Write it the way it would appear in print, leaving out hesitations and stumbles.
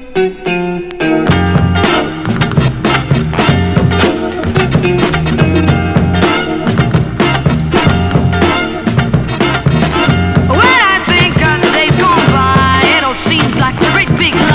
When I think of the days gone by, it all seems like a great big